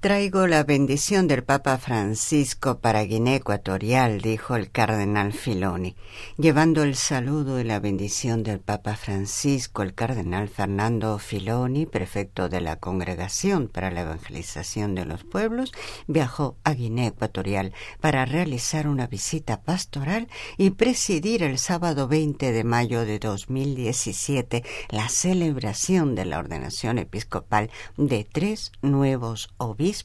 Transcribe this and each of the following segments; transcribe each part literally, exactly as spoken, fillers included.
Traigo la bendición del Papa Francisco para Guinea Ecuatorial, dijo el cardenal Filoni. Llevando el saludo y la bendición del Papa Francisco, el cardenal Fernando Filoni, prefecto de la Congregación para la Evangelización de los Pueblos, viajó a Guinea Ecuatorial para realizar una visita pastoral y presidir el sábado veinte de mayo de dos mil diecisiete la celebración de la ordenación episcopal de tres nuevos obispos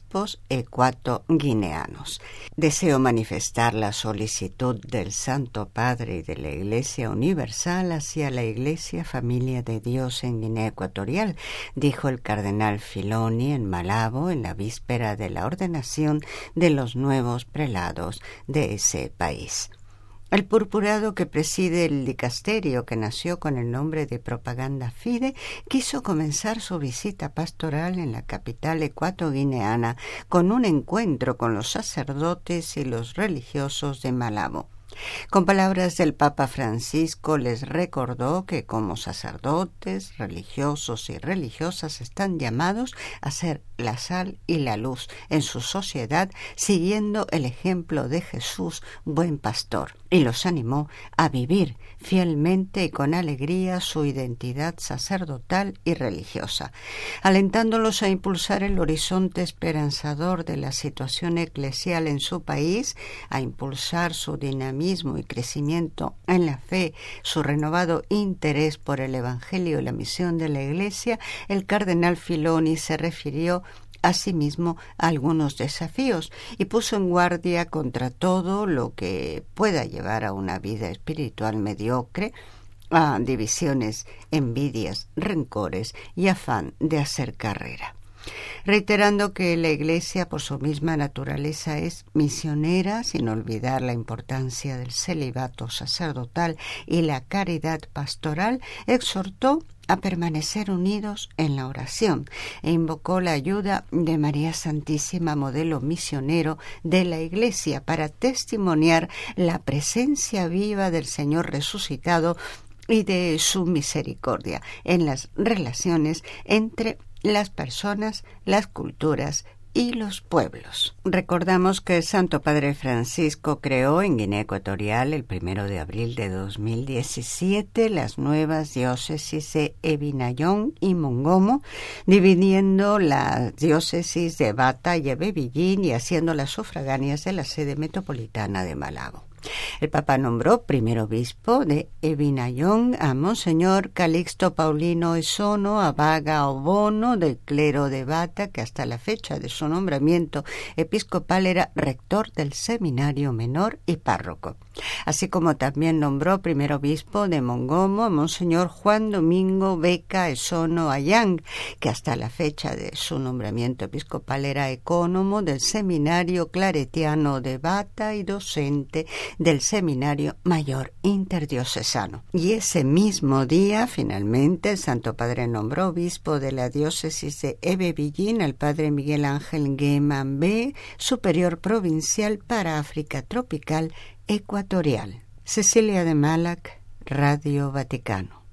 ecuatoguineanos. Deseo manifestar la solicitud del Santo Padre y de la Iglesia Universal hacia la Iglesia Familia de Dios en Guinea Ecuatorial, dijo el cardenal Filoni en Malabo en la víspera de la ordenación de los nuevos prelados de ese país. El purpurado que preside el dicasterio, que nació con el nombre de Propaganda Fide, quiso comenzar su visita pastoral en la capital ecuatoguineana con un encuentro con los sacerdotes y los religiosos de Malabo. Con palabras del Papa Francisco les recordó que como sacerdotes, religiosos y religiosas están llamados a ser la sal y la luz en su sociedad, siguiendo el ejemplo de Jesús, buen pastor, y los animó a vivir fielmente y con alegría su identidad sacerdotal y religiosa, alentándolos a impulsar el horizonte esperanzador de la situación eclesial en su país, a impulsar su dinamismo y crecimiento en la fe, su renovado interés por el Evangelio y la misión de la Iglesia. El cardenal Filoni se refirió asimismo a algunos desafíos y puso en guardia contra todo lo que pueda llevar a una vida espiritual mediocre, a divisiones, envidias, rencores y afán de hacer carrera. Reiterando que la Iglesia por su misma naturaleza es misionera, sin olvidar la importancia del celibato sacerdotal y la caridad pastoral, exhortó a permanecer unidos en la oración e invocó la ayuda de María Santísima, modelo misionero de la Iglesia, para testimoniar la presencia viva del Señor resucitado y de su misericordia en las relaciones entre las personas, las culturas y los pueblos. Recordamos que el Santo Padre Francisco creó en Guinea Ecuatorial el primero de abril de dos mil diecisiete las nuevas diócesis de Ebinayón y Mongomo, dividiendo las diócesis de Bata y Ebebillín y haciéndolas sufragáneas de la sede metropolitana de Malabo. El Papa nombró primer obispo de Ebinayón a Monseñor Calixto Paulino Esono Abaga Obono, del clero de Bata, que hasta la fecha de su nombramiento episcopal era rector del seminario menor y párroco. Así como también nombró primer obispo de Mongomo a Monseñor Juan Domingo Beca Esono Ayang, que hasta la fecha de su nombramiento episcopal era ecónomo del seminario claretiano de Bata y docente del Seminario Mayor Interdiocesano. Y ese mismo día, finalmente, el Santo Padre nombró obispo de la diócesis de Ebebillín al Padre Miguel Ángel Guemambé, superior provincial para África tropical ecuatorial. Cecilia de Malac, Radio Vaticano.